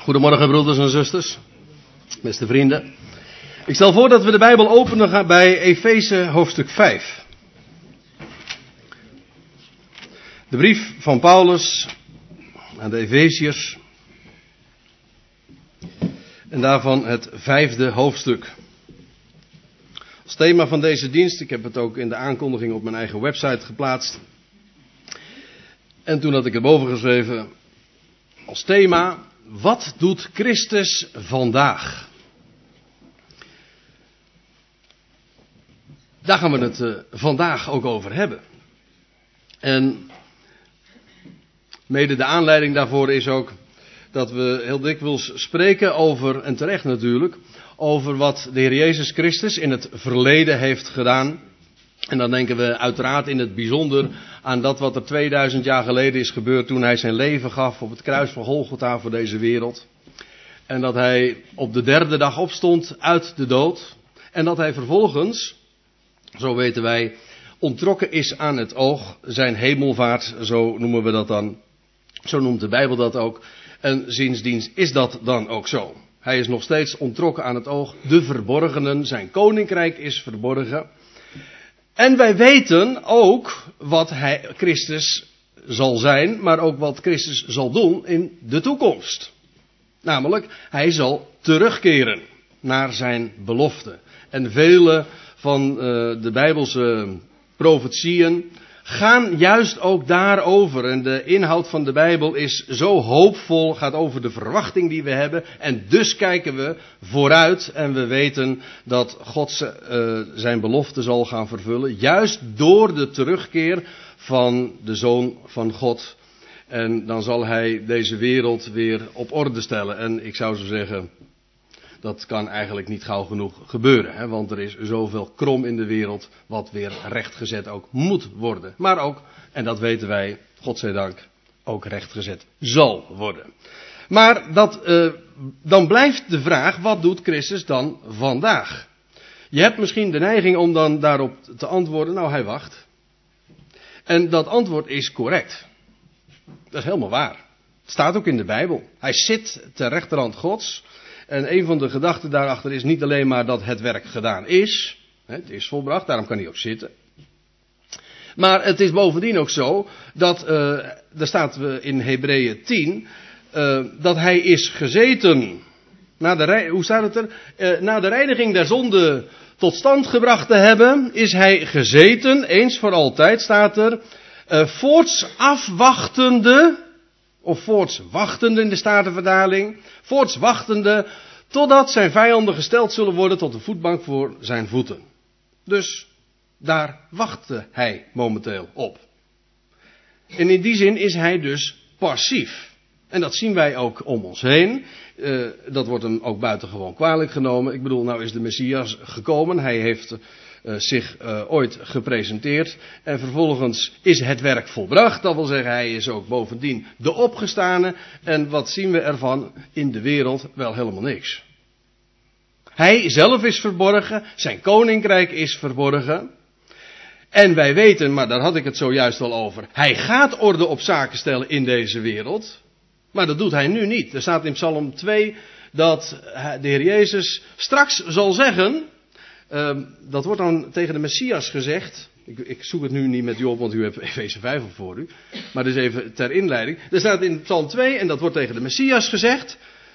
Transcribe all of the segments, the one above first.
Goedemorgen broeders en zusters, beste vrienden. Ik stel voor dat we de Bijbel openen bij Efeze hoofdstuk 5. De brief van Paulus aan de Efeziërs. En daarvan het 5e hoofdstuk. Als thema van deze dienst, ik heb het ook in de aankondiging op mijn eigen website geplaatst. En toen had ik erboven geschreven als thema: wat doet Christus vandaag? Daar gaan we het vandaag ook over hebben. En mede de aanleiding daarvoor is ook dat we heel dikwijls spreken over, en terecht natuurlijk, over wat de Heer Jezus Christus in het verleden heeft gedaan. En dan denken we uiteraard in het bijzonder aan dat wat er 2000 jaar geleden is gebeurd toen hij zijn leven gaf op het kruis van Golgotha voor deze wereld. En dat hij op de derde dag opstond uit de dood. En dat hij vervolgens, zo weten wij, onttrokken is aan het oog. Zijn hemelvaart, zo noemen we dat dan. Zo noemt de Bijbel dat ook. En sindsdien is dat dan ook zo. Hij is nog steeds onttrokken aan het oog. De verborgenen, zijn koninkrijk is verborgen. En wij weten ook wat Christus zal zijn, maar ook wat Christus zal doen in de toekomst. Namelijk, hij zal terugkeren naar zijn belofte. En vele van de Bijbelse profetieën gaan juist ook daarover. En de inhoud van de Bijbel is zo hoopvol, gaat over de verwachting die we hebben. En dus kijken we vooruit en we weten dat God zijn belofte zal gaan vervullen. Juist door de terugkeer van de Zoon van God. En dan zal hij deze wereld weer op orde stellen. En ik zou zo zeggen, dat kan eigenlijk niet gauw genoeg gebeuren. Hè? Want er is zoveel krom in de wereld wat weer rechtgezet ook moet worden. Maar ook, en dat weten wij, godzijdank, ook rechtgezet zal worden. Maar dan blijft de vraag, wat doet Christus dan vandaag? Je hebt misschien de neiging om dan daarop te antwoorden, nou hij wacht. En dat antwoord is correct. Dat is helemaal waar. Het staat ook in de Bijbel. Hij zit ter rechterhand Gods. En een van de gedachten daarachter is niet alleen maar dat het werk gedaan is. Het is volbracht, daarom kan hij ook zitten. Maar het is bovendien ook zo dat, daar staat in Hebreeën 10, dat hij is gezeten. Hoe staat het er? Na de reiniging der zonde tot stand gebracht te hebben, is hij gezeten, eens voor altijd staat er, voorts afwachtende, of voorts wachtende in de Statenvertaling, voorts wachtende totdat zijn vijanden gesteld zullen worden tot de voetbank voor zijn voeten. Dus daar wachtte hij momenteel op. En in die zin is hij dus passief. En dat zien wij ook om ons heen. Dat wordt hem ook buitengewoon kwalijk genomen. Ik bedoel, nou is de Messias gekomen. Hij heeft zich ooit gepresenteerd. En vervolgens is het werk volbracht. Dat wil zeggen, hij is ook bovendien de opgestane. En wat zien we ervan in de wereld? Wel helemaal niks. Hij zelf is verborgen. Zijn koninkrijk is verborgen. En wij weten, maar daar had ik het zojuist al over. Hij gaat orde op zaken stellen in deze wereld. Maar dat doet hij nu niet. Er staat in Psalm 2 dat de Heer Jezus straks zal zeggen. Dat wordt dan tegen de Messias gezegd. Ik zoek het nu niet met u op, want u hebt Efeze 5 al voor u. Maar dus even ter inleiding. Er staat in Psalm 2, en dat wordt tegen de Messias gezegd.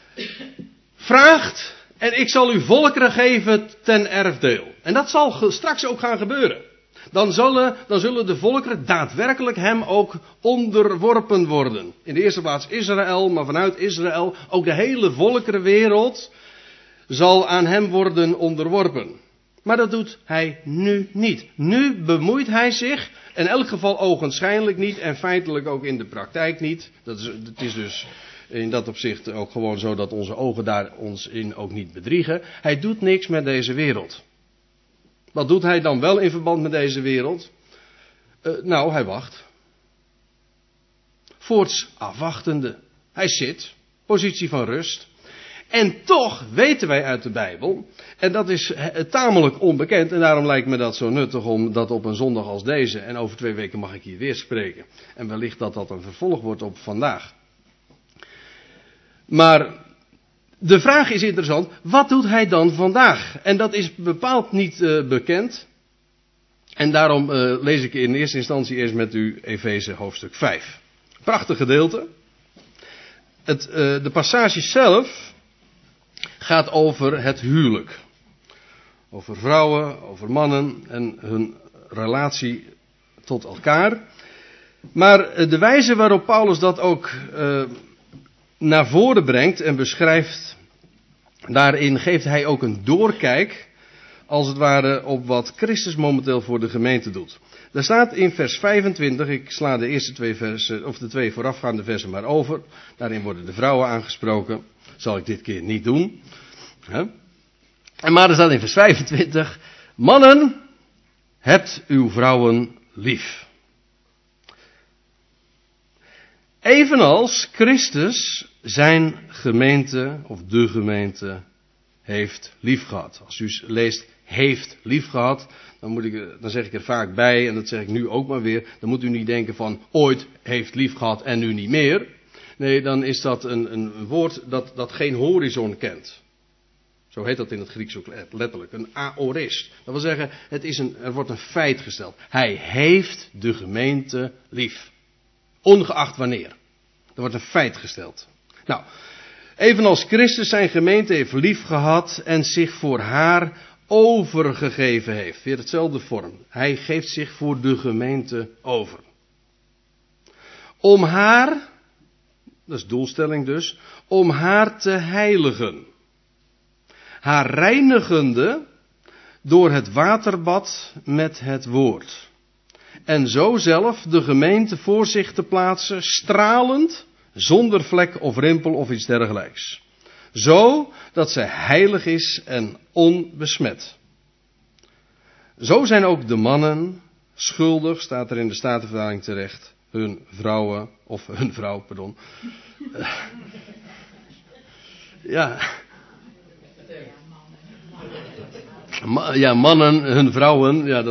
Vraagt, en ik zal u volkeren geven ten erfdeel. En dat zal straks ook gaan gebeuren. Dan zullen de volkeren daadwerkelijk hem ook onderworpen worden. In de eerste plaats Israël, maar vanuit Israël ook de hele volkerenwereld zal aan hem worden onderworpen. Maar dat doet hij nu niet. Nu bemoeit hij zich, in elk geval ogenschijnlijk niet en feitelijk ook in de praktijk niet. Het is dus in dat opzicht ook gewoon zo dat onze ogen daar ons in ook niet bedriegen. Hij doet niks met deze wereld. Wat doet hij dan wel in verband met deze wereld? Nou, hij wacht. Voorts afwachtende. Hij zit, positie van rust. En toch weten wij uit de Bijbel, en dat is tamelijk onbekend, en daarom lijkt me dat zo nuttig om dat op een zondag als deze, en over 2 weken mag ik hier weer spreken. En wellicht dat dat een vervolg wordt op vandaag. Maar de vraag is interessant, wat doet hij dan vandaag? En dat is bepaald niet bekend. En daarom lees ik in eerste instantie eerst met u Efeze hoofdstuk 5. Prachtig gedeelte. De passage zelf gaat over het huwelijk. Over vrouwen, over mannen en hun relatie tot elkaar. Maar de wijze waarop Paulus dat ook naar voren brengt en beschrijft, daarin geeft hij ook een doorkijk, als het ware, op wat Christus momenteel voor de gemeente doet. Daar staat in vers 25, ik sla de eerste twee versen, of de twee voorafgaande versen maar over. Daarin worden de vrouwen aangesproken. Zal ik dit keer niet doen. Maar er staat in vers 25, mannen, hebt uw vrouwen lief. Evenals Christus zijn gemeente, of de gemeente, heeft lief gehad. Als u leest, heeft lief gehad, dan zeg ik er vaak bij, en dat zeg ik nu ook maar weer, dan moet u niet denken van, ooit heeft lief gehad en nu niet meer. Nee, dan is dat een woord dat geen horizon kent. Zo heet dat in het Grieks ook letterlijk, een aorist. Dat wil zeggen, er wordt een feit gesteld. Hij heeft de gemeente lief. Ongeacht wanneer. Er wordt een feit gesteld. Nou, evenals Christus zijn gemeente heeft lief gehad en zich voor haar overgegeven heeft. Weer hetzelfde vorm. Hij geeft zich voor de gemeente over. Om haar, dat is doelstelling dus, om haar te heiligen. Haar reinigende door het waterbad met het woord. En zo zelf de gemeente voor zich te plaatsen, stralend, zonder vlek of rimpel of iets dergelijks. Zo dat zij heilig is en onbesmet. Zo zijn ook de mannen schuldig, staat er in de Statenvertaling terecht, hun vrouw, pardon. Ja, mannen, hun vrouwen, ja,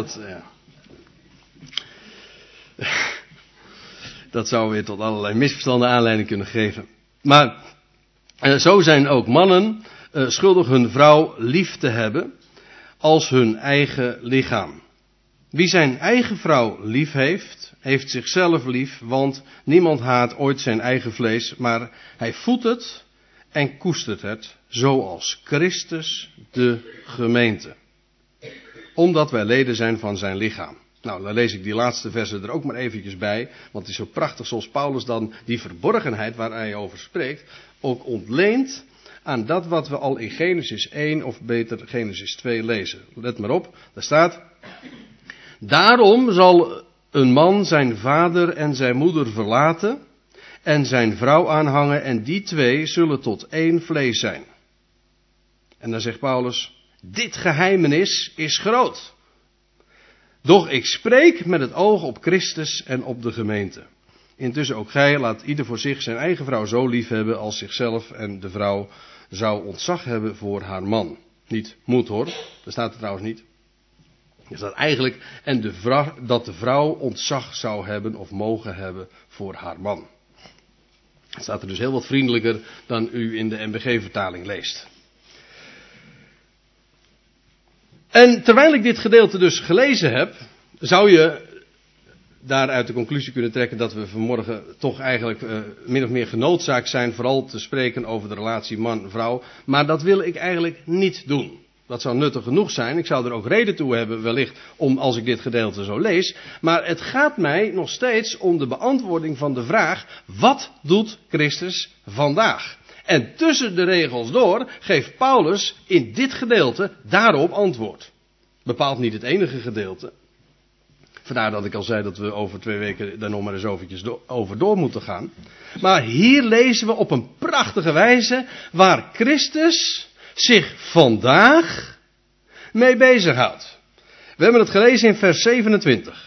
dat zou weer tot allerlei misverstanden aanleiding kunnen geven. Maar zo zijn ook mannen schuldig hun vrouw lief te hebben als hun eigen lichaam. Wie zijn eigen vrouw lief heeft, heeft zichzelf lief, want niemand haat ooit zijn eigen vlees, maar hij voedt het en koestert het, zoals Christus de gemeente. Omdat wij leden zijn van zijn lichaam. Nou, dan lees ik die laatste versen er ook maar eventjes bij, want het is zo prachtig zoals Paulus dan die verborgenheid waar hij over spreekt, ook ontleent aan dat wat we al in Genesis 1 of beter Genesis 2 lezen. Let maar op, daar staat: daarom zal een man zijn vader en zijn moeder verlaten en zijn vrouw aanhangen en die twee zullen tot één vlees zijn. En dan zegt Paulus, dit geheimenis is groot. Doch ik spreek met het oog op Christus en op de gemeente. Intussen ook gij, laat ieder voor zich zijn eigen vrouw zo lief hebben als zichzelf, en de vrouw zou ontzag hebben voor haar man. Niet moet hoor, dat staat er trouwens niet. Er staat eigenlijk, en dat de vrouw ontzag zou hebben of mogen hebben voor haar man. Het staat er dus heel wat vriendelijker dan u in de MBG-vertaling leest. En terwijl ik dit gedeelte dus gelezen heb, zou je daaruit de conclusie kunnen trekken dat we vanmorgen toch eigenlijk min of meer genoodzaakt zijn vooral te spreken over de relatie man-vrouw. Maar dat wil ik eigenlijk niet doen. Dat zou nuttig genoeg zijn. Ik zou er ook reden toe hebben wellicht om als ik dit gedeelte zo lees. Maar het gaat mij nog steeds om de beantwoording van de vraag, wat doet Christus vandaag? En tussen de regels door geeft Paulus in dit gedeelte daarop antwoord. Bepaalt niet het enige gedeelte. Vandaar dat ik al zei dat we over 2 weken daar nog maar eens eventjes over door moeten gaan. Maar hier lezen we op een prachtige wijze waar Christus zich vandaag mee bezighoudt. We hebben het gelezen in vers 27.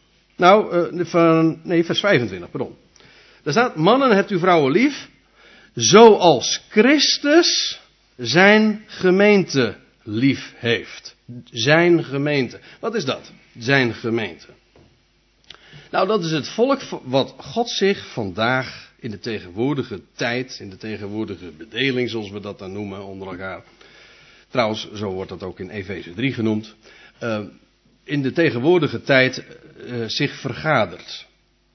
Vers 25, pardon. Daar staat, mannen hebt uw vrouwen lief, zoals Christus zijn gemeente lief heeft. Zijn gemeente. Wat is dat? Zijn gemeente. Nou, dat is het volk wat God zich vandaag in de tegenwoordige tijd, in de tegenwoordige bedeling, zoals we dat dan noemen onder elkaar. Trouwens, zo wordt dat ook in Efeze 3 genoemd. In de tegenwoordige tijd zich vergadert.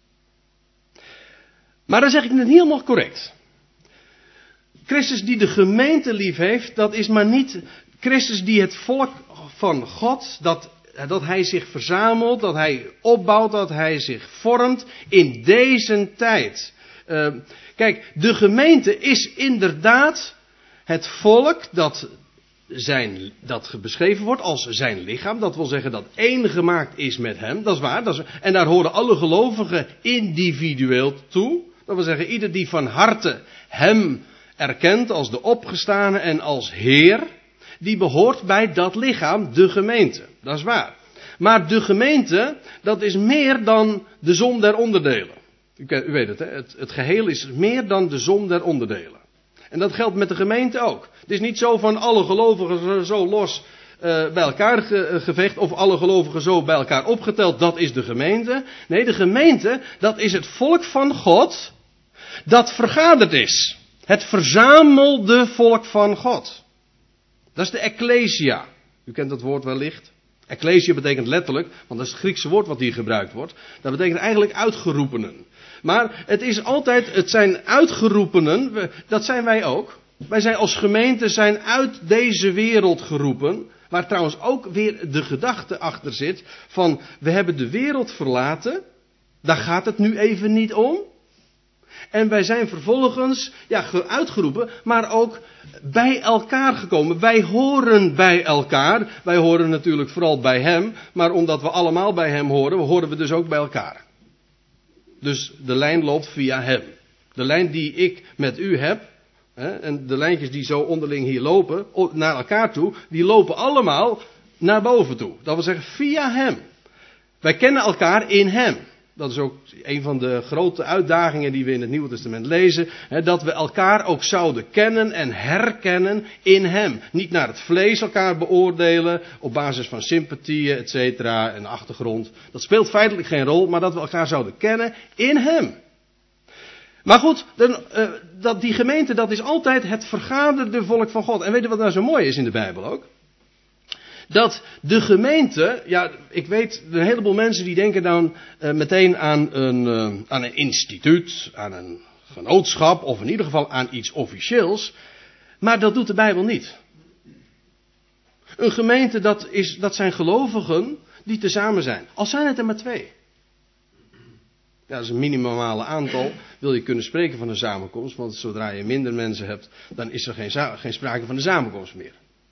Maar dan zeg ik het niet helemaal correct. Christus die de gemeente lief heeft, dat is maar niet Christus die het volk van God, dat hij zich verzamelt, dat hij opbouwt, dat hij zich vormt in deze tijd. Kijk, de gemeente is inderdaad het volk dat beschreven wordt als zijn lichaam. Dat wil zeggen dat één gemaakt is met hem. Dat is waar. En daar horen alle gelovigen individueel toe. Dat wil zeggen, ieder die van harte hem erkent als de opgestane en als Heer, die behoort bij dat lichaam, de gemeente. Dat is waar. Maar de gemeente, dat is meer dan de som der onderdelen. U weet het, hè? Het geheel is meer dan de som der onderdelen. En dat geldt met de gemeente ook. Het is niet zo van alle gelovigen zo los bij elkaar gevecht, of alle gelovigen zo bij elkaar opgeteld, dat is de gemeente. Nee, de gemeente, dat is het volk van God dat vergaderd is. Het verzamelde volk van God. Dat is de ecclesia. U kent dat woord wellicht. Ecclesia betekent letterlijk, want dat is het Griekse woord wat hier gebruikt wordt. Dat betekent eigenlijk uitgeroepenen. Maar het zijn uitgeroepenen, dat zijn wij ook. Wij zijn als gemeente uit deze wereld geroepen. Waar trouwens ook weer de gedachte achter zit van, we hebben de wereld verlaten. Daar gaat het nu even niet om. En wij zijn vervolgens uitgeroepen, maar ook bij elkaar gekomen. Wij horen bij elkaar. Wij horen natuurlijk vooral bij hem. Maar omdat we allemaal bij hem horen we dus ook bij elkaar. Dus de lijn loopt via hem. De lijn die ik met u heb, en de lijntjes die zo onderling hier lopen, naar elkaar toe, die lopen allemaal naar boven toe. Dat wil zeggen via hem. Wij kennen elkaar in hem. Dat is ook een van de grote uitdagingen die we in het Nieuwe Testament lezen. Dat we elkaar ook zouden kennen en herkennen in hem. Niet naar het vlees elkaar beoordelen op basis van sympathieën, et cetera, en achtergrond. Dat speelt feitelijk geen rol, maar dat we elkaar zouden kennen in hem. Maar goed, die gemeente, dat is altijd het vergaderde volk van God. En weet je wat nou zo mooi is in de Bijbel ook? Dat de gemeente, ik weet, een heleboel mensen die denken dan meteen aan een instituut, aan een genootschap, of in ieder geval aan iets officieels. Maar dat doet de Bijbel niet. Een gemeente, dat zijn gelovigen die tezamen zijn. Al zijn het er maar 2. Ja, dat is een minimale aantal. Wil je kunnen spreken van een samenkomst, want zodra je minder mensen hebt, dan is er geen sprake van een samenkomst meer.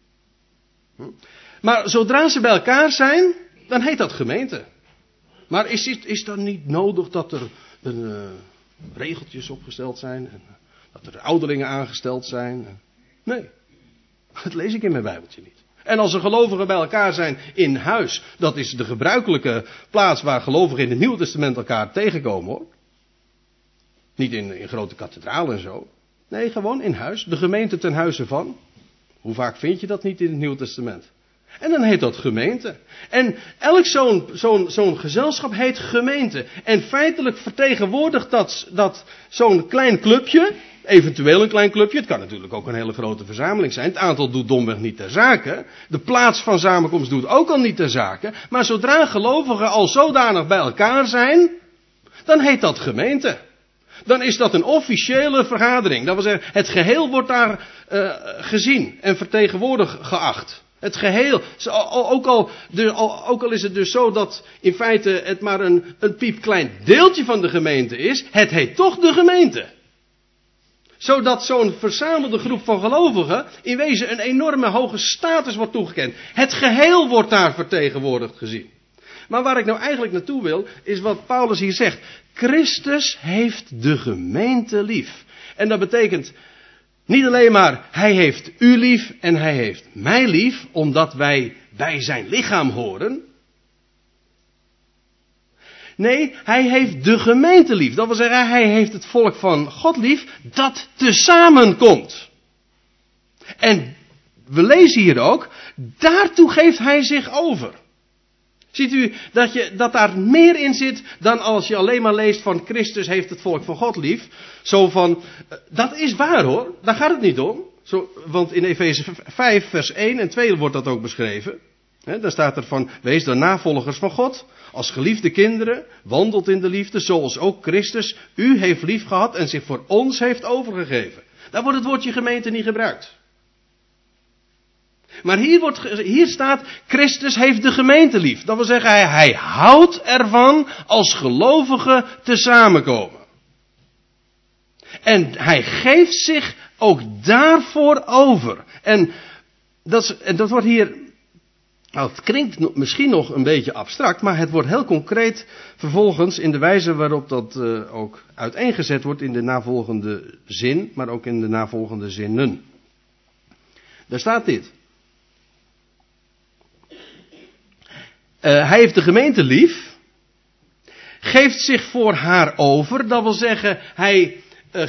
Maar zodra ze bij elkaar zijn, dan heet dat gemeente. Maar is dan niet nodig dat er regeltjes opgesteld zijn? En dat er ouderlingen aangesteld zijn? Nee, dat lees ik in mijn Bijbeltje niet. En als er gelovigen bij elkaar zijn in huis, dat is de gebruikelijke plaats waar gelovigen in het Nieuwe Testament elkaar tegenkomen, hoor. Niet in grote kathedralen en zo. Nee, gewoon in huis. De gemeente ten huize van. Hoe vaak vind je dat niet in het Nieuwe Testament? En dan heet dat gemeente. En elk zo'n gezelschap heet gemeente. En feitelijk vertegenwoordigt dat zo'n klein clubje, eventueel een klein clubje, het kan natuurlijk ook een hele grote verzameling zijn. Het aantal doet domweg niet ter zake. De plaats van samenkomst doet ook al niet ter zake. Maar zodra gelovigen al zodanig bij elkaar zijn, dan heet dat gemeente. Dan is dat een officiële vergadering. Dat wil zeggen, het geheel wordt daar gezien en vertegenwoordigd geacht. Het geheel, ook al is het dus zo dat in feite het maar een piepklein deeltje van de gemeente is, het heet toch de gemeente. Zodat zo'n verzamelde groep van gelovigen in wezen een enorme hoge status wordt toegekend. Het geheel wordt daar vertegenwoordigd gezien. Maar waar ik nou eigenlijk naartoe wil, is wat Paulus hier zegt. Christus heeft de gemeente lief. En dat betekent niet alleen maar, hij heeft u lief en hij heeft mij lief, omdat wij bij zijn lichaam horen. Nee, hij heeft de gemeente lief. Dat wil zeggen, hij heeft het volk van God lief, dat tezamen komt. En we lezen hier ook, daartoe geeft hij zich over. Ziet u dat daar meer in zit dan als je alleen maar leest van Christus heeft het volk van God lief. Zo van, dat is waar hoor, daar gaat het niet om. Want in Efeze 5 vers 1 en 2 wordt dat ook beschreven. Daar staat er van, wees dan navolgers van God, als geliefde kinderen, wandelt in de liefde, zoals ook Christus u heeft lief gehad en zich voor ons heeft overgegeven. Daar wordt het woordje gemeente niet gebruikt. Maar hier staat, Christus heeft de gemeente lief. Dat wil zeggen, hij houdt ervan als gelovigen te samenkomen. En hij geeft zich ook daarvoor over. En dat wordt hier, nou, het klinkt misschien nog een beetje abstract, maar het wordt heel concreet vervolgens in de wijze waarop dat ook uiteengezet wordt in de navolgende zin, maar ook in de navolgende zinnen. Daar staat dit. Hij heeft de gemeente lief, geeft zich voor haar over, dat wil zeggen, hij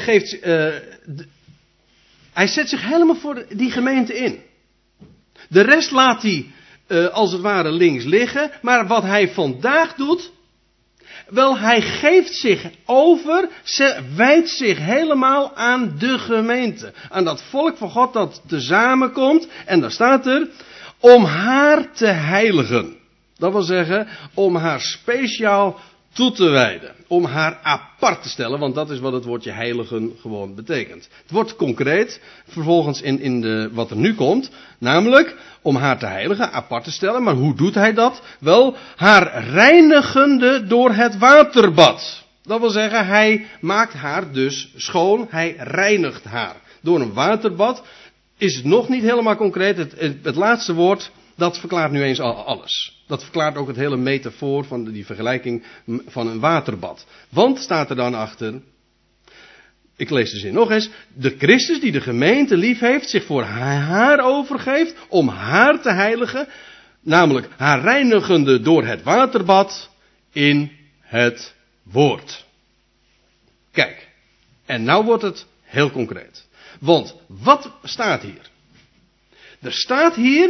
zet zich helemaal voor die gemeente in. De rest laat hij als het ware links liggen, maar wat hij vandaag doet, wel, hij geeft zich over, wijdt zich helemaal aan de gemeente, aan dat volk van God dat tezamenkomt, en daar staat er, om haar te heiligen. Dat wil zeggen, om haar speciaal toe te wijden. Om haar apart te stellen, want dat is wat het woordje heiligen gewoon betekent. Het wordt concreet, vervolgens in wat er nu komt, namelijk om haar te heiligen, apart te stellen. Maar hoe doet hij dat? Wel, haar reinigende door het waterbad. Dat wil zeggen, hij maakt haar dus schoon, hij reinigt haar. Door een waterbad is het nog niet helemaal concreet. Het laatste woord, dat verklaart nu eens alles. Dat verklaart ook het hele metafoor van die vergelijking van een waterbad. Want, staat er dan achter, ik lees de zin nog eens, de Christus die de gemeente lief heeft, zich voor haar overgeeft, om haar te heiligen, namelijk haar reinigende door het waterbad in het woord. Kijk, en nou wordt het heel concreet. Want, wat staat hier? Er staat hier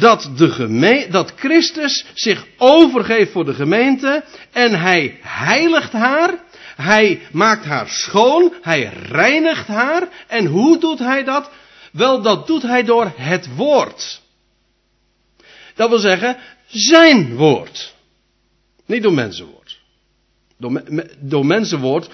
dat Christus zich overgeeft voor de gemeente en hij heiligt haar, hij maakt haar schoon, hij reinigt haar. En hoe doet hij dat? Wel, dat doet hij door het woord. Dat wil zeggen, zijn woord. Niet door mensenwoord. Door mensenwoord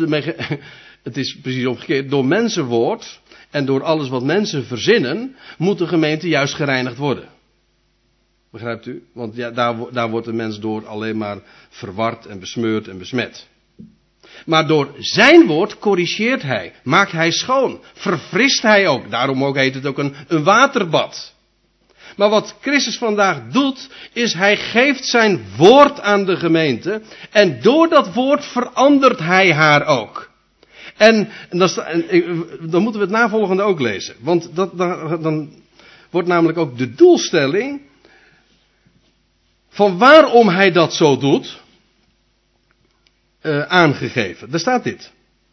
het is precies omgekeerd, door mensenwoord en door alles wat mensen verzinnen, moet de gemeente juist gereinigd worden. Begrijpt u? Want ja, daar wordt de mens door alleen maar verward en besmeurd en besmet. Maar door zijn woord corrigeert hij, maakt hij schoon, verfrist hij ook. Daarom ook heet het ook een waterbad. Maar wat Christus vandaag doet, is hij geeft zijn woord aan de gemeente. En door dat woord verandert hij haar ook. En dan moeten we het navolgende ook lezen. Want dan wordt namelijk ook de doelstelling van waarom hij dat zo doet aangegeven. Daar staat dit.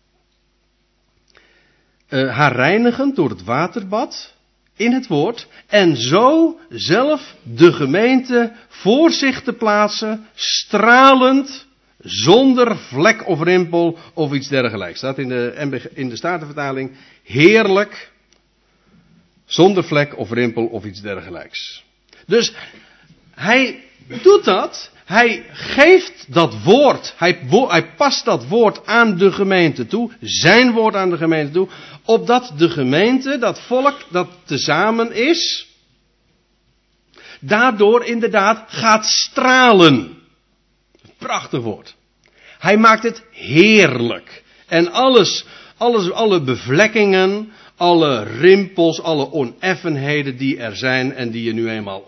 Haar reinigen door het waterbad in het woord en zo zelf de gemeente voor zich te plaatsen, stralend, zonder vlek of rimpel of iets dergelijks. Staat in de Statenvertaling heerlijk, zonder vlek of rimpel of iets dergelijks. Dus hij doet dat. Hij geeft dat woord, hij past dat woord aan de gemeente toe, zijn woord aan de gemeente toe, opdat de gemeente, dat volk dat tezamen is, daardoor inderdaad gaat stralen. Prachtig woord. Hij maakt het heerlijk. En alle bevlekkingen, alle rimpels, alle oneffenheden die er zijn en die je nu eenmaal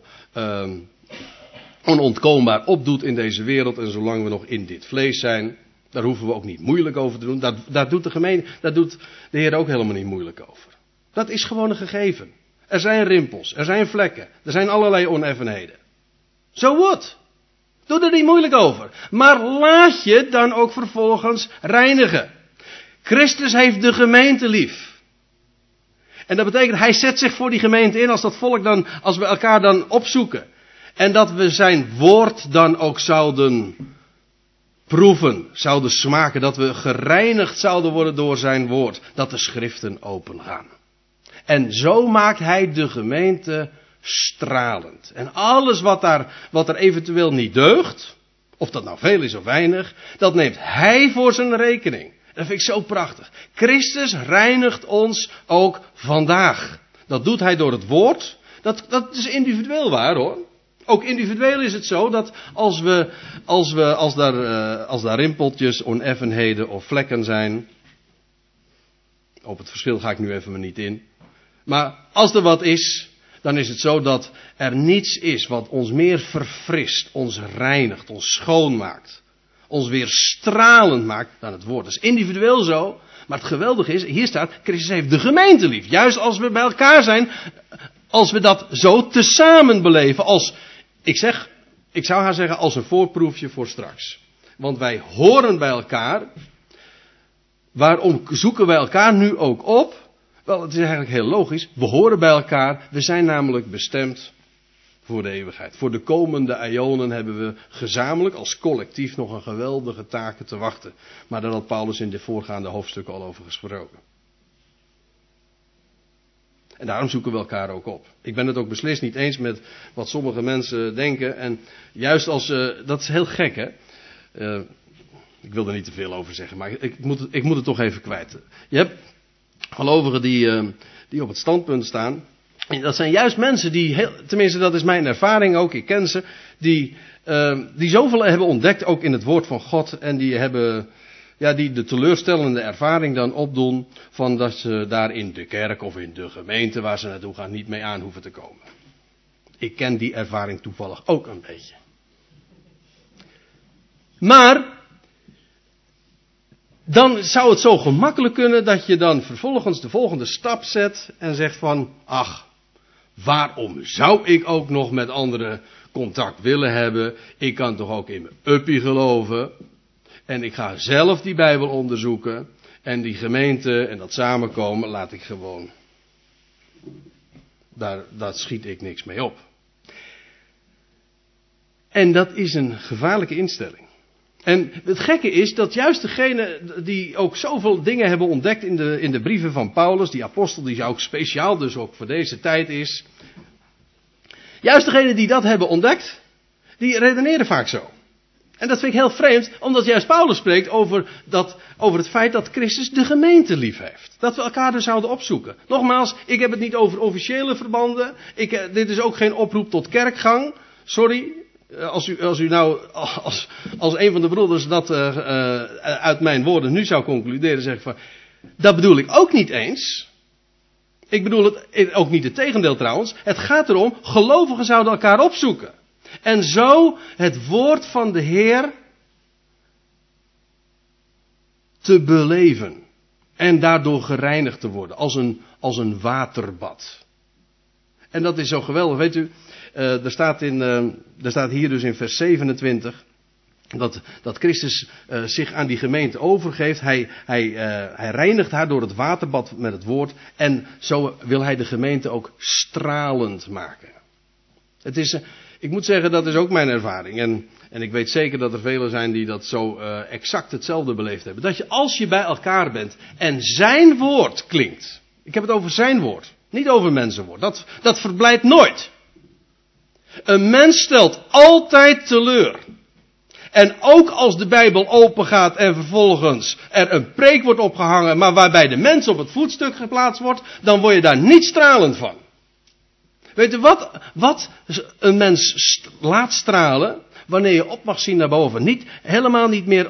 onontkoombaar opdoet in deze wereld. En zolang we nog in dit vlees zijn, daar hoeven we ook niet moeilijk over te doen. Daar doet de Heer ook helemaal niet moeilijk over. Dat is gewoon een gegeven. Er zijn rimpels, er zijn vlekken, er zijn allerlei oneffenheden. So what? Doe er niet moeilijk over. Maar laat je dan ook vervolgens reinigen. Christus heeft de gemeente lief. En dat betekent, hij zet zich voor die gemeente in als dat volk dan, als we elkaar dan opzoeken. En dat we zijn woord dan ook zouden proeven, zouden smaken. Dat we gereinigd zouden worden door zijn woord. Dat de schriften opengaan. En zo maakt hij de gemeente stralend. En alles wat er eventueel niet deugt, of dat nou veel is of weinig, dat neemt hij voor zijn rekening. Dat vind ik zo prachtig. Christus reinigt ons ook vandaag. Dat doet hij door het woord. Dat is individueel waar hoor. Ook individueel is het zo dat als daar rimpeltjes, oneffenheden of vlekken zijn. Op het verschil ga ik nu even maar niet in. Maar als er wat is, dan is het zo dat er niets is wat ons meer verfrist, ons reinigt, ons schoonmaakt. Ons weer stralend maakt dan het woord. Dat is individueel zo. Maar het geweldige is, hier staat, Christus heeft de gemeente lief. Juist als we bij elkaar zijn, als we dat zo tezamen beleven. Ik zou haar zeggen, als een voorproefje voor straks. Want wij horen bij elkaar. Waarom zoeken wij elkaar nu ook op? Wel, het is eigenlijk heel logisch. We horen bij elkaar. We zijn namelijk bestemd voor de eeuwigheid. Voor de komende eonen hebben we gezamenlijk als collectief nog een geweldige taken te wachten. Maar daar had Paulus in de voorgaande hoofdstukken al over gesproken. En daarom zoeken we elkaar ook op. Ik ben het ook beslist niet eens met wat sommige mensen denken. En juist als, dat is heel gek hè. Ik wil er niet te veel over zeggen, maar ik moet het toch even kwijt. Je hebt gelovigen die op het standpunt staan. En dat zijn juist mensen die, tenminste dat is mijn ervaring ook, ik ken ze, die zoveel hebben ontdekt, ook in het woord van God. En die hebben, die de teleurstellende ervaring dan opdoen van dat ze daar in de kerk of in de gemeente waar ze naartoe gaan niet mee aan hoeven te komen. Ik ken die ervaring toevallig ook een beetje. Maar dan zou het zo gemakkelijk kunnen dat je dan vervolgens de volgende stap zet en zegt van, ach, waarom zou ik ook nog met anderen contact willen hebben? Ik kan toch ook in mijn uppie geloven. En ik ga zelf die Bijbel onderzoeken. En die gemeente en dat samenkomen laat ik gewoon. Daar schiet ik niks mee op. En dat is een gevaarlijke instelling. En het gekke is dat juist degene die ook zoveel dingen hebben ontdekt in de brieven van Paulus, die apostel die ook speciaal dus ook voor deze tijd is. Juist degene die dat hebben ontdekt, die redeneren vaak zo. En dat vind ik heel vreemd, omdat juist Paulus spreekt over het feit dat Christus de gemeente lief heeft. Dat we elkaar dus zouden opzoeken. Nogmaals, ik heb het niet over officiële verbanden. Dit is ook geen oproep tot kerkgang. Sorry. Als u nou als een van de broeders dat uit mijn woorden nu zou concluderen, zeg ik van, dat bedoel ik ook niet eens. Ik bedoel het ook niet het tegendeel trouwens. Het gaat erom, gelovigen zouden elkaar opzoeken. En zo het woord van de Heer te beleven. En daardoor gereinigd te worden. Als een waterbad. En dat is zo geweldig, weet u. Er staat hier dus in vers 27 dat Christus zich aan die gemeente overgeeft. Hij reinigt haar door het waterbad met het woord. En zo wil hij de gemeente ook stralend maken. Ik moet zeggen, dat is ook mijn ervaring. En ik weet zeker dat er velen zijn die dat zo exact hetzelfde beleefd hebben. Dat als je bij elkaar bent en zijn woord klinkt. Ik heb het over zijn woord. Niet over mensenwoord. Dat verblijdt nooit. Een mens stelt altijd teleur. En ook als de Bijbel open gaat en vervolgens er een preek wordt opgehangen, maar waarbij de mens op het voetstuk geplaatst wordt, dan word je daar niet stralend van. Weet u wat een mens laat stralen, wanneer je op mag zien naar boven. Helemaal niet meer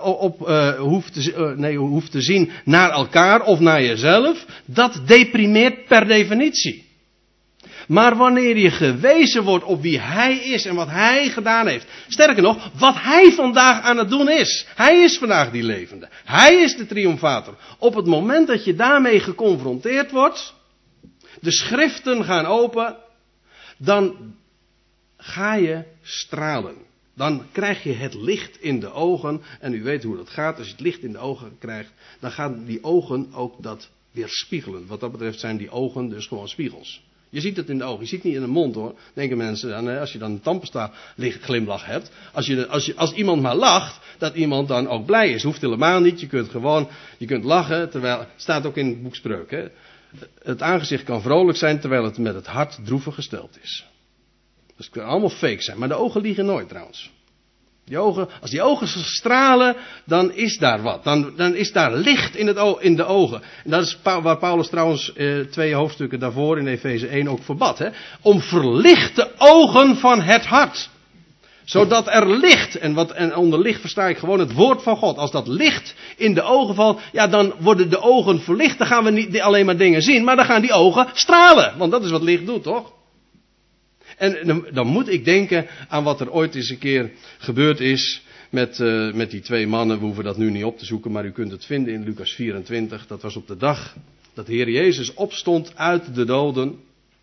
hoeft te zien naar elkaar of naar jezelf. Dat deprimeert per definitie. Maar wanneer je gewezen wordt op wie hij is en wat hij gedaan heeft. Sterker nog, wat hij vandaag aan het doen is. Hij is vandaag die levende. Hij is de triomfator. Op het moment dat je daarmee geconfronteerd wordt, de schriften gaan open, dan ga je stralen. Dan krijg je het licht in de ogen. En u weet hoe dat gaat. Als je het licht in de ogen krijgt, dan gaan die ogen ook dat weerspiegelen. Wat dat betreft zijn die ogen dus gewoon spiegels. Je ziet het in de ogen. Je ziet het niet in de mond hoor. Denken mensen dan, als je dan een tandpasta glimlach hebt. Als iemand maar lacht, dat iemand dan ook blij is. Hoeft helemaal niet. Je kunt lachen. Terwijl, het staat ook in het boek Spreuken. Het aangezicht kan vrolijk zijn terwijl het met het hart droevig gesteld is. Dus het kan allemaal fake zijn. Maar de ogen liegen nooit trouwens. Als die ogen stralen, dan is daar wat. Dan is daar licht in de ogen. En dat is waar Paulus trouwens 2 hoofdstukken daarvoor in Efeze 1 ook voor bad. Hè? Om verlichte ogen van het hart. Zodat er licht, en onder licht versta ik gewoon het woord van God. Als dat licht in de ogen valt, ja dan worden de ogen verlicht. Dan gaan we niet alleen maar dingen zien, maar dan gaan die ogen stralen. Want dat is wat licht doet, toch? En dan moet ik denken aan wat er ooit eens een keer gebeurd is met die 2 mannen. We hoeven dat nu niet op te zoeken, maar u kunt het vinden in Lucas 24. Dat was op de dag dat de Heer Jezus opstond uit de doden.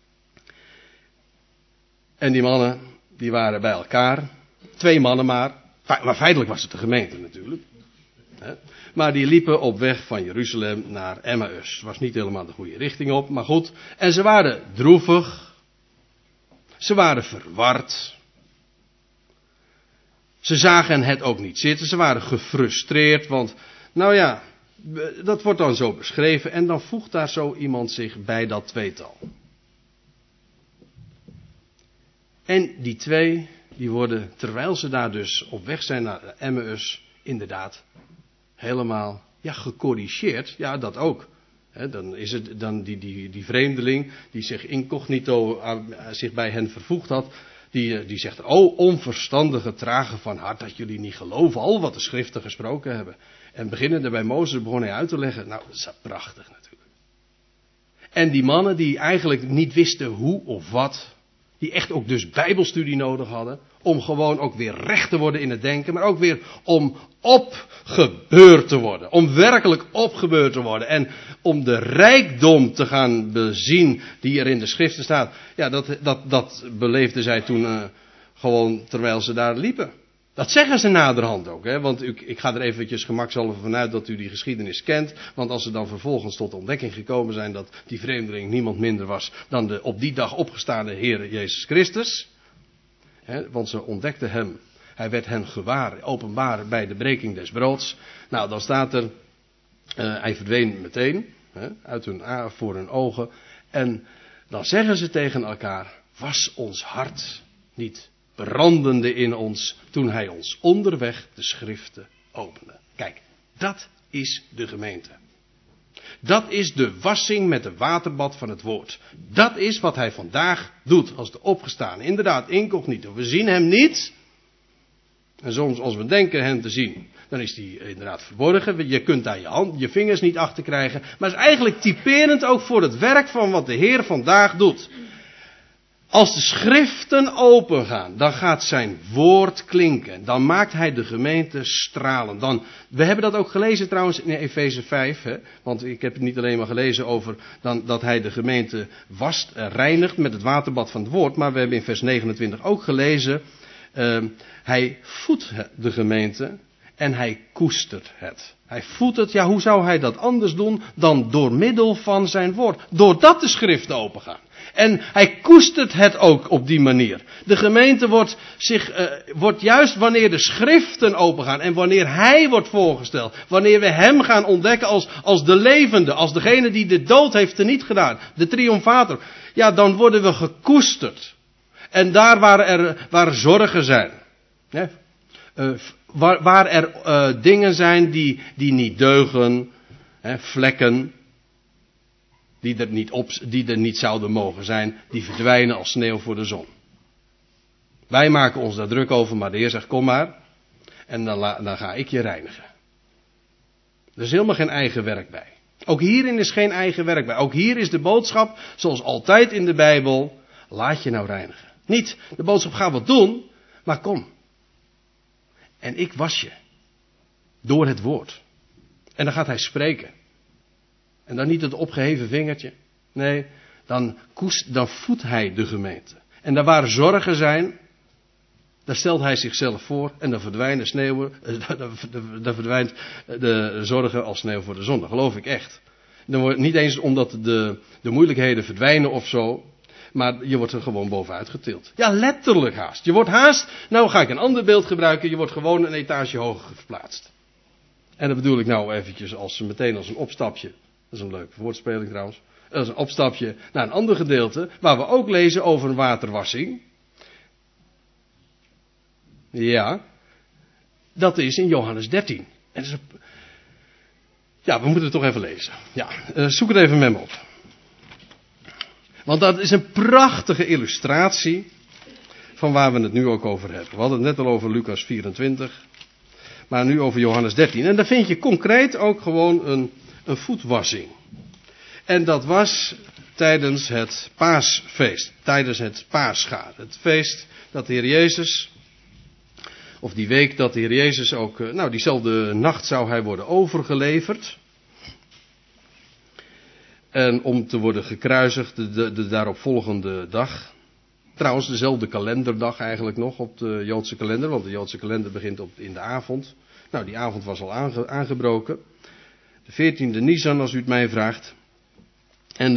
En die mannen, die waren bij elkaar. 2 mannen maar. Maar feitelijk was het de gemeente natuurlijk. Maar die liepen op weg van Jeruzalem naar Emmaus. Het was niet helemaal de goede richting op, maar goed. En ze waren droevig. Ze waren verward. Ze zagen het ook niet zitten. Ze waren gefrustreerd. Want, nou ja, dat wordt dan zo beschreven. En dan voegt daar zo iemand zich bij dat tweetal. En die 2, die worden, terwijl ze daar dus op weg zijn naar Emmaus, inderdaad, helemaal, gecorrigeerd. Ja, dat ook. Dan is het dan die vreemdeling die zich incognito zich bij hen vervoegd had. Die zegt, onverstandige, trage van hart, dat jullie niet geloven al wat de schriften gesproken hebben. En beginnende bij Mozes begon hij uit te leggen. Nou, dat is prachtig natuurlijk. En die mannen die eigenlijk niet wisten hoe of wat. Die echt ook dus bijbelstudie nodig hadden. Om gewoon ook weer recht te worden in het denken. Maar ook weer om opgebeurd te worden. Om werkelijk opgebeurd te worden. En om de rijkdom te gaan bezien die er in de schriften staat. Ja, dat beleefden zij toen gewoon terwijl ze daar liepen. Dat zeggen ze naderhand ook. Hè? Want ik ga er eventjes gemakshalve vanuit dat u die geschiedenis kent. Want als ze dan vervolgens tot ontdekking gekomen zijn dat die vreemdeling niemand minder was dan de op die dag opgestane Heer Jezus Christus. Want ze ontdekten hem. Hij werd hen gewaar, openbaar bij de breking des broods. Nou, dan staat er, hij verdween meteen, voor hun ogen. En dan zeggen ze tegen elkaar, was ons hart niet brandende in ons toen hij ons onderweg de schriften opende. Kijk, dat is de gemeente. Dat is de wassing met de waterbad van het woord. Dat is wat hij vandaag doet als de opgestaan. Inderdaad, incognito. We zien hem niet. En soms als we denken hem te zien, dan is hij inderdaad verborgen. Je kunt daar je vingers niet achter krijgen. Maar het is eigenlijk typerend ook voor het werk van wat de Heer vandaag doet. Als de schriften opengaan, dan gaat zijn woord klinken. Dan maakt hij de gemeente stralen. We hebben dat ook gelezen trouwens in Efeze 5. Want ik heb het niet alleen maar gelezen over dat hij de gemeente wast, reinigt met het waterbad van het woord. Maar we hebben in vers 29 ook gelezen. Hij voedt de gemeente en hij koestert het. Hij voedt het, ja hoe zou hij dat anders doen dan door middel van zijn woord. Doordat de schriften opengaan. En hij koestert het ook op die manier. De gemeente wordt juist wanneer de schriften opengaan en wanneer hij wordt voorgesteld. Wanneer we hem gaan ontdekken als de levende, als degene die de dood heeft teniet gedaan. De triomfator. Ja, dan worden we gekoesterd. En daar waar zorgen zijn. Waar er dingen zijn die niet deugen. Vlekken. Die er niet zouden mogen zijn. Die verdwijnen als sneeuw voor de zon. Wij maken ons daar druk over. Maar de Heer zegt kom maar. En dan ga ik je reinigen. Er is helemaal geen eigen werk bij. Ook hierin is geen eigen werk bij. Ook hier is de boodschap. Zoals altijd in de Bijbel. Laat je nou reinigen. Niet de boodschap ga wat doen. Maar kom. En ik was je. Door het woord. En dan gaat hij spreken. En dan niet het opgeheven vingertje. Nee, dan voedt hij de gemeente. En daar waar zorgen zijn, daar stelt hij zichzelf voor. En dan verdwijnen dan verdwijnt de zorgen als sneeuw voor de zon. Dat geloof ik echt. Dan wordt niet eens omdat de moeilijkheden verdwijnen of zo. Maar je wordt er gewoon bovenuit getild. Ja, letterlijk haast. Je wordt haast, nou ga ik een ander beeld gebruiken, je wordt gewoon een etage hoger verplaatst. En dat bedoel ik nou eventjes meteen als een opstapje. Dat is een leuke woordspeling trouwens. Dat is een opstapje naar een ander gedeelte, waar we ook lezen over een waterwassing. Ja, dat is in Johannes 13. En ja, we moeten het toch even lezen. Ja, zoek het even met me op. Want dat is een prachtige illustratie van waar we het nu ook over hebben. We hadden het net al over Lucas 24, maar nu over Johannes 13. En daar vind je concreet ook gewoon een voetwassing. En dat was tijdens het paasfeest, tijdens het paascha. Het feest dat de Heer Jezus, of die week dat de Heer Jezus ook, diezelfde nacht zou hij worden overgeleverd. En om te worden gekruisigd de daaropvolgende dag. Trouwens, dezelfde kalenderdag eigenlijk nog op de Joodse kalender. Want de Joodse kalender begint in de avond. Nou, die avond was al aangebroken. De 14e Nisan, als u het mij vraagt. En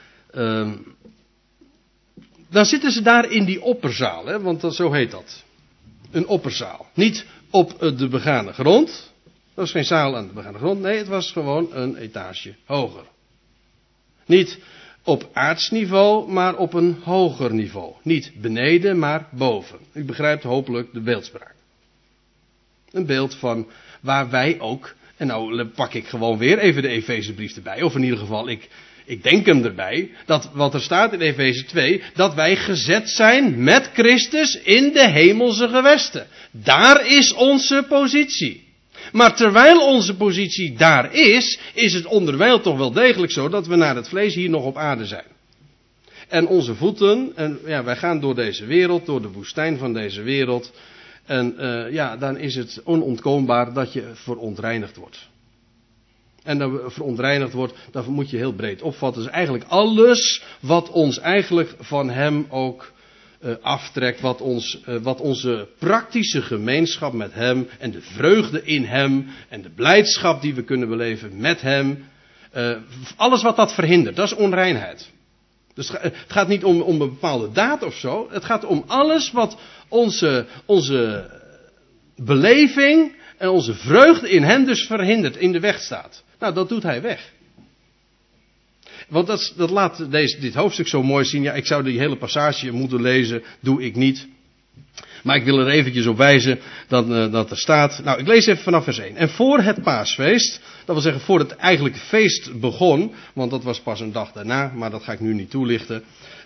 dan zitten ze daar in die opperzaal. Hè, want zo heet dat. Een opperzaal. Niet op de begane grond. Dat was geen zaal aan de begane grond. Nee, het was gewoon een etage hoger. Niet op aardsniveau, maar op een hoger niveau. Niet beneden, maar boven. U begrijpt hopelijk de beeldspraak. Een beeld van waar wij ook, en nou pak ik gewoon weer even de Efezebrief erbij, of in ieder geval ik denk hem erbij, dat wat er staat in Efeze 2, dat wij gezet zijn met Christus in de hemelse gewesten. Daar is onze positie. Maar terwijl onze positie daar is het onderwijl toch wel degelijk zo dat we naar het vlees hier nog op aarde zijn. En onze voeten, wij gaan door deze wereld, door de woestijn van deze wereld. En dan is het onontkoombaar dat je verontreinigd wordt. En dat verontreinigd wordt, dat moet je heel breed opvatten. Dus eigenlijk alles wat ons eigenlijk van hem ook aftrekt, wat onze praktische gemeenschap met hem en de vreugde in hem en de blijdschap die we kunnen beleven met hem, alles wat dat verhindert, dat is onreinheid. Dus het gaat niet om een bepaalde daad of zo, het gaat om alles wat onze beleving en onze vreugde in hem dus verhindert, in de weg staat. Nou, dat doet hij weg. Want dat laat dit hoofdstuk zo mooi zien. Ja, ik zou die hele passage moeten lezen. Doe ik niet. Maar ik wil er eventjes op wijzen dat er staat. Nou, ik lees even vanaf vers 1. En voor het paasfeest. Dat wil zeggen voor het eigenlijke feest begon. Want dat was pas een dag daarna. Maar dat ga ik nu niet toelichten.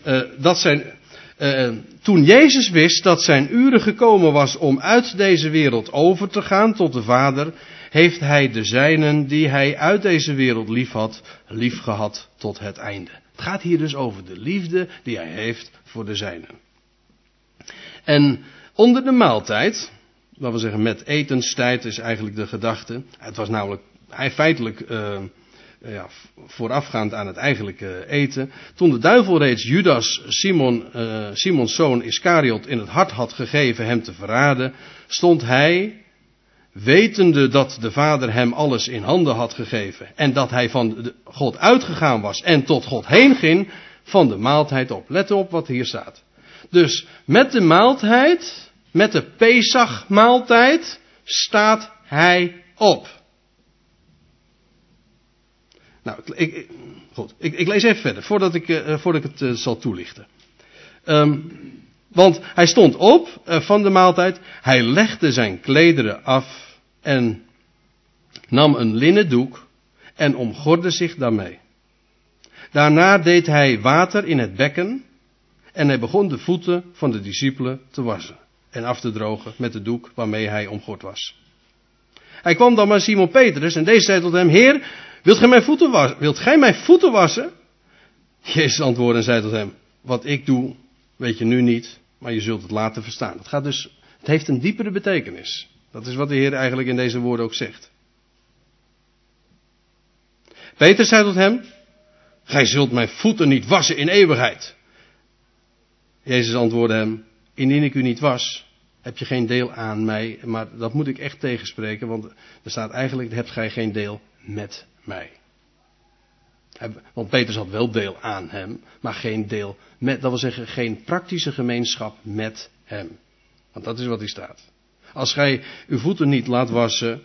Toen Jezus wist dat zijn uren gekomen was om uit deze wereld over te gaan tot de Vader, heeft hij de zijnen die hij uit deze wereld lief gehad tot het einde. Het gaat hier dus over de liefde die hij heeft voor de zijnen. En onder de maaltijd, dat wil zeggen met etenstijd is eigenlijk de gedachte. Het was namelijk feitelijk voorafgaand aan het eigenlijke eten. Toen de duivel reeds Judas, Simons zoon Iskariot, in het hart had gegeven hem te verraden, stond hij, wetende dat de Vader hem alles in handen had gegeven en dat hij van God uitgegaan was en tot God heen ging, van de maaltijd op. Let op wat hier staat. Dus met de maaltijd, met de Pesach-maaltijd, staat hij op. Nou, ik lees even verder, voordat ik het zal toelichten. Want hij stond op van de maaltijd, hij legde zijn klederen af en nam een linnen doek en omgordde zich daarmee. Daarna deed hij water in het bekken en hij begon de voeten van de discipelen te wassen en af te drogen met de doek waarmee hij omgord was. Hij kwam dan bij Simon Petrus en deze zei tot hem: Heer, wilt gij mijn voeten wassen? Jezus antwoordde en zei tot hem: Wat ik doe, weet je nu niet, maar je zult het later verstaan. Het heeft een diepere betekenis. Dat is wat de Heer eigenlijk in deze woorden ook zegt. Petrus zei tot hem: Gij zult mijn voeten niet wassen in eeuwigheid. Jezus antwoordde hem: Indien ik u niet was, heb je geen deel aan mij. Maar dat moet ik echt tegenspreken, want er staat eigenlijk: hebt gij geen deel met mij. Want Petrus had wel deel aan hem, maar geen deel met, dat wil zeggen geen praktische gemeenschap met hem. Want dat is wat hier staat. Als gij uw voeten niet laat wassen,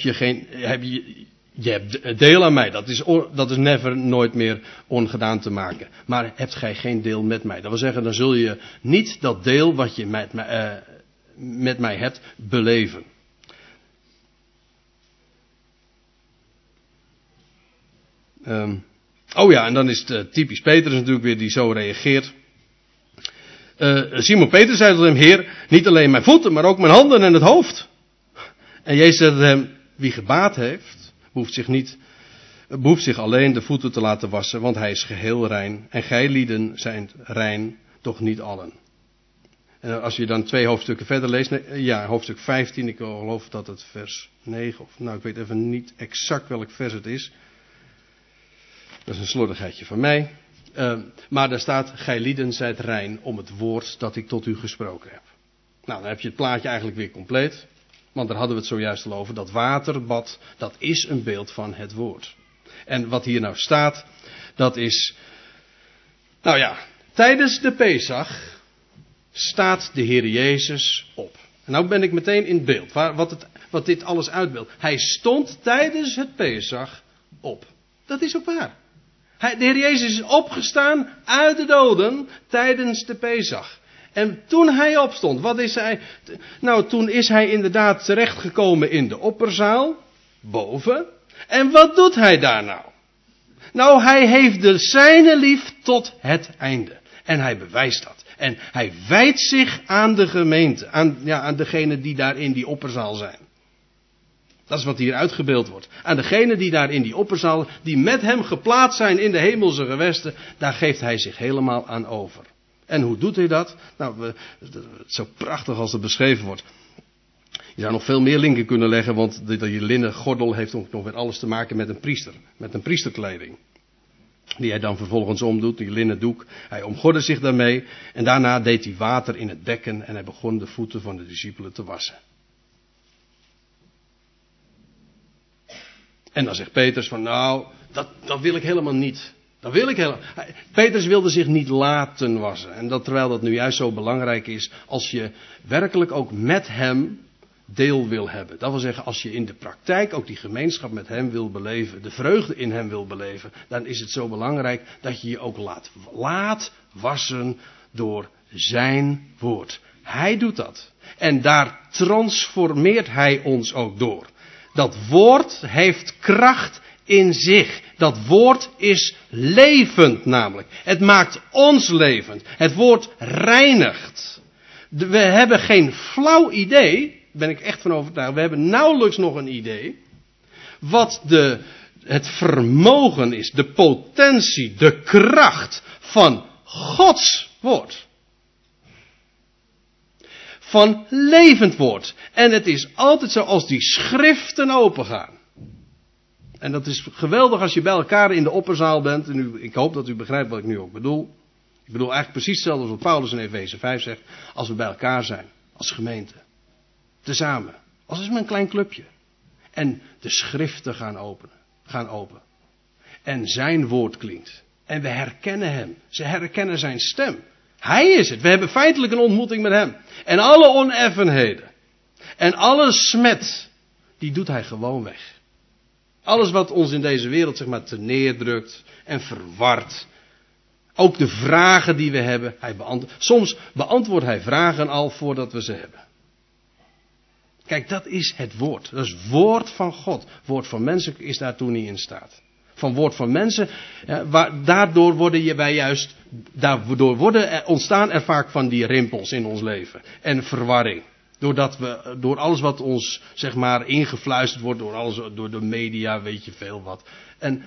je hebt deel aan mij. Dat is nooit meer ongedaan te maken. Maar hebt gij geen deel met mij. Dat wil zeggen, dan zul je niet dat deel wat je met mij hebt beleven. En dan is het typisch Petrus natuurlijk weer die zo reageert. Simon Petrus zei tot hem: Heer, niet alleen mijn voeten, maar ook mijn handen en het hoofd. En Jezus zei tot hem: wie gebaat heeft, behoeft zich alleen de voeten te laten wassen, want hij is geheel rein. En gij lieden zijn rein, doch niet allen. En als je dan 2 hoofdstukken verder leest, hoofdstuk 15, ik geloof dat het vers 9, ik weet even niet exact welk vers het is. Dat is een slordigheidje van mij. Maar daar staat: gij lieden zijt rein om het woord dat ik tot u gesproken heb. Nou, dan heb je het plaatje eigenlijk weer compleet. Want daar hadden we het zojuist al over. Dat waterbad, dat is een beeld van het woord. En wat hier nou staat, dat is... tijdens de Pesach staat de Heer Jezus op. En nou ben ik meteen in het beeld, wat dit alles uitbeeldt. Hij stond tijdens het Pesach op. Dat is ook waar. De Heer Jezus is opgestaan uit de doden tijdens de Pesach. En toen hij opstond, wat is hij? Nou, toen is hij inderdaad terechtgekomen in de opperzaal, boven. En wat doet hij daar nou? Nou, hij heeft de zijne lief tot het einde. En hij bewijst dat. En hij wijdt zich aan de gemeente, aan degenen die daar in die opperzaal zijn. Dat is wat hier uitgebeeld wordt. Aan degenen die daar in die opperzaal, die met hem geplaatst zijn in de hemelse gewesten, daar geeft hij zich helemaal aan over. En hoe doet hij dat? Nou, het is zo prachtig als het beschreven wordt. Je zou nog veel meer linken kunnen leggen, want die linnen gordel heeft nog weer alles te maken met een priester. Met een priesterkleding. Die hij dan vervolgens omdoet, die linnen doek. Hij omgordde zich daarmee. En daarna deed hij water in het bekken en hij begon de voeten van de discipelen te wassen. En dan zegt Petrus van, dat wil ik helemaal niet. Petrus wilde zich niet laten wassen. En terwijl dat nu juist zo belangrijk is, als je werkelijk ook met hem deel wil hebben. Dat wil zeggen, als je in de praktijk ook die gemeenschap met hem wil beleven, de vreugde in hem wil beleven, dan is het zo belangrijk dat je je ook laat wassen door zijn woord. Hij doet dat. En daar transformeert hij ons ook door. Dat woord heeft kracht in zich. Dat woord is levend namelijk. Het maakt ons levend. Het woord reinigt. We hebben geen flauw idee, daar ben ik echt van overtuigd. We hebben nauwelijks nog een idee wat het vermogen is, de potentie, de kracht van Gods woord. Van levend woord. En het is altijd zo als die schriften opengaan. En dat is geweldig als je bij elkaar in de opperzaal bent. En ik hoop dat u begrijpt wat ik nu ook bedoel. Ik bedoel eigenlijk precies hetzelfde als wat Paulus in Efeze 5 zegt. Als we bij elkaar zijn. Als gemeente. Tezamen. Als is maar een klein clubje. En de schriften gaan open. En zijn woord klinkt. En we herkennen hem. Ze herkennen zijn stem. Hij is het. We hebben feitelijk een ontmoeting met hem. En alle oneffenheden. En alle smet. Die doet hij gewoon weg. Alles wat ons in deze wereld zeg maar te neerdrukt en verward. Ook de vragen die we hebben. Soms beantwoordt hij vragen al voordat we ze hebben. Kijk, dat is het woord. Dat is het woord van God. Woord van mensen is daartoe niet in staat. Van woord van mensen. Daardoor ontstaan er vaak van die rimpels in ons leven. En verwarring. Door alles wat ons zeg maar ingefluisterd wordt. Door de media, weet je veel wat. En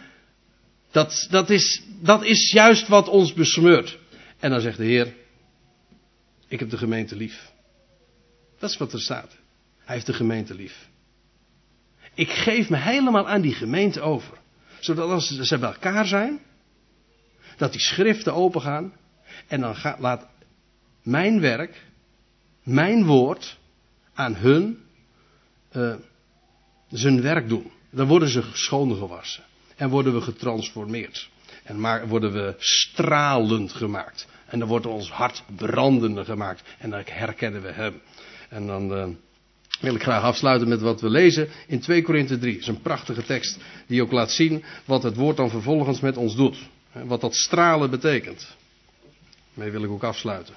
dat is juist wat ons besmeurt. En dan zegt de Heer: ik heb de gemeente lief. Dat is wat er staat. Hij heeft de gemeente lief. Ik geef me helemaal aan die gemeente over. Zodat als ze bij elkaar zijn, dat die schriften opengaan. En dan laat mijn werk, mijn woord, aan hun zijn werk doen. Dan worden ze schoongewassen. en worden we getransformeerd. En worden we stralend gemaakt. En dan wordt ons hart brandende gemaakt. En dan herkennen we hem. En dan wil ik graag afsluiten met wat we lezen in 2 Korinthe 3. Dat is een prachtige tekst die ook laat zien wat het woord dan vervolgens met ons doet. Wat dat stralen betekent. Daarmee wil ik ook afsluiten.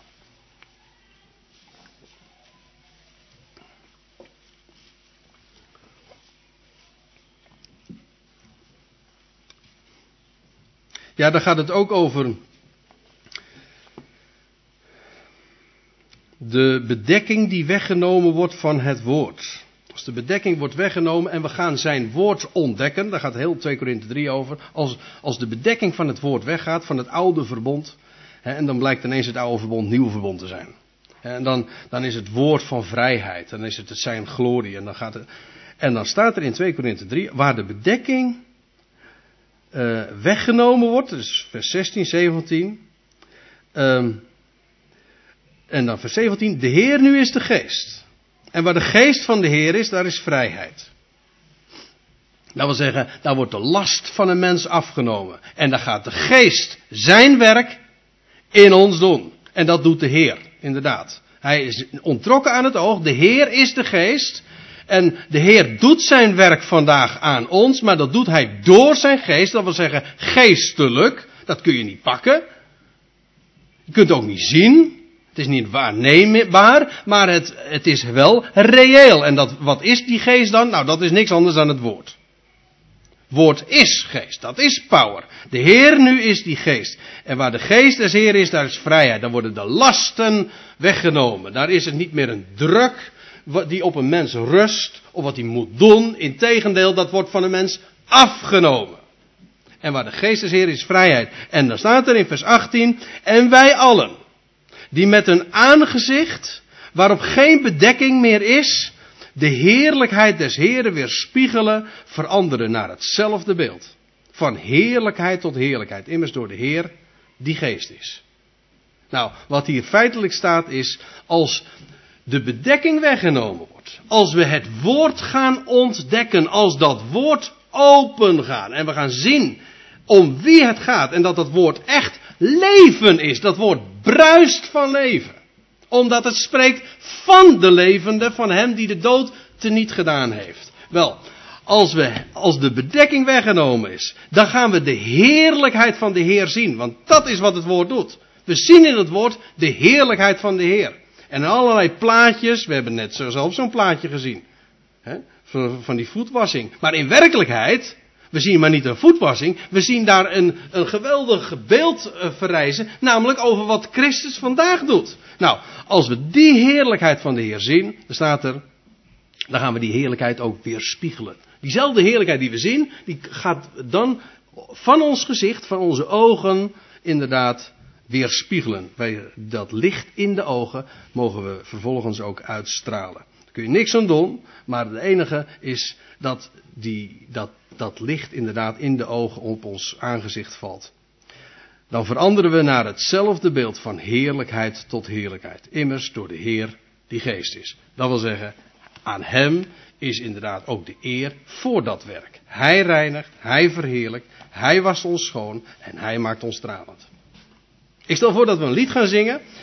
Ja, daar gaat het ook over de bedekking die weggenomen wordt van het woord. Als de bedekking wordt weggenomen en we gaan zijn woord ontdekken, daar gaat heel 2 Korinthe 3 over. Als de bedekking van het woord weggaat, van het oude verbond, en dan blijkt ineens het oude verbond nieuw verbond te zijn. En dan is het woord van vrijheid, dan is het zijn glorie. En dan staat er in 2 Korinthe 3, waar de bedekking weggenomen wordt, dus vers 16, 17. En dan vers 17, de Heer nu is de geest. En waar de geest van de Heer is, daar is vrijheid. Dat wil zeggen, daar wordt de last van een mens afgenomen. En dan gaat de geest zijn werk in ons doen. En dat doet de Heer, inderdaad. Hij is ontrokken aan het oog, de Heer is de geest. En de Heer doet zijn werk vandaag aan ons, maar dat doet hij door zijn geest. Dat wil zeggen, geestelijk. Dat kun je niet pakken. Je kunt het ook niet zien. Het is niet waarneembaar, maar het is wel reëel. En wat is die geest dan? Nou, dat is niks anders dan het woord. Woord is geest, dat is power. De Heer nu is die geest. En waar de geest des Heer is, daar is vrijheid. Dan worden de lasten weggenomen. Daar is het niet meer een druk die op een mens rust, of wat hij moet doen. Integendeel, dat wordt van een mens afgenomen. En waar de geest des Heer is vrijheid. En dan staat er in vers 18, en wij allen, die met een aangezicht, waarop geen bedekking meer is, de heerlijkheid des Heeren weerspiegelen, veranderen naar hetzelfde beeld. Van heerlijkheid tot heerlijkheid. Immers door de Heer die geest is. Nou, wat hier feitelijk staat is, als de bedekking weggenomen wordt, als we het woord gaan ontdekken, als dat woord open gaat en we gaan zien om wie het gaat en dat woord echt leven is, dat woord bruist van leven. Omdat het spreekt van de levende, van hem die de dood teniet gedaan heeft. Wel, als de bedekking weggenomen is, dan gaan we de heerlijkheid van de Heer zien. Want dat is wat het woord doet. We zien in het woord de heerlijkheid van de Heer. En allerlei plaatjes, we hebben net zelf zo'n plaatje gezien. Van die voetwassing. Maar in werkelijkheid, we zien maar niet een voetwassing, we zien daar een geweldig beeld verrijzen, namelijk over wat Christus vandaag doet. Nou, als we die heerlijkheid van de Heer zien, dan staat er, dan gaan we die heerlijkheid ook weerspiegelen. Diezelfde heerlijkheid die we zien, die gaat dan van ons gezicht, van onze ogen, inderdaad weerspiegelen. Dat licht in de ogen mogen we vervolgens ook uitstralen. Daar kun je niks aan doen, maar het enige is dat licht inderdaad in de ogen op ons aangezicht valt. Dan veranderen we naar hetzelfde beeld van heerlijkheid tot heerlijkheid. Immers door de Heer die geest is. Dat wil zeggen, aan hem is inderdaad ook de eer voor dat werk. Hij reinigt, hij verheerlijkt, hij wast ons schoon en hij maakt ons stralend. Ik stel voor dat we een lied gaan zingen.